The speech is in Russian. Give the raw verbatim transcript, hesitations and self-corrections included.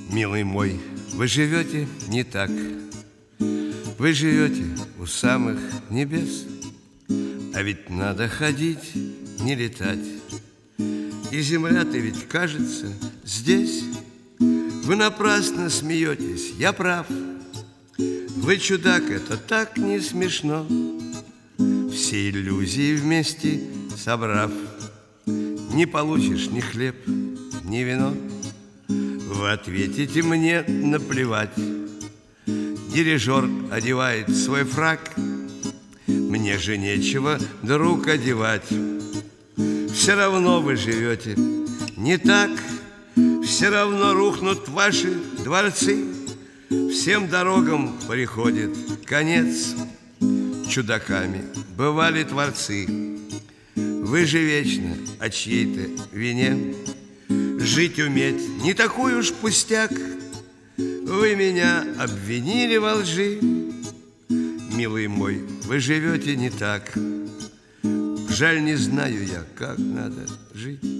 Милый мой, вы живете не так. Вы живете у самых небес. А ведь надо ходить, не летать. И земля-то ведь кажется здесь. Вы напрасно смеетесь, я прав. Вы чудак, это так не смешно. Все иллюзии вместе собрав, не получишь ни хлеб, ни вино. Вы ответите мне наплевать. Дирижер одевает свой фрак, мне же нечего друг одевать. Все равно вы живете не так. Все равно рухнут ваши дворцы. Всем дорогам приходит конец. Чудаками бывали творцы. Вы же вечно о чьей-то вине. Жить уметь не такой уж пустяк. Вы меня обвинили во лжи. Милый мой, вы живете не так. Жаль, не знаю я, как надо жить.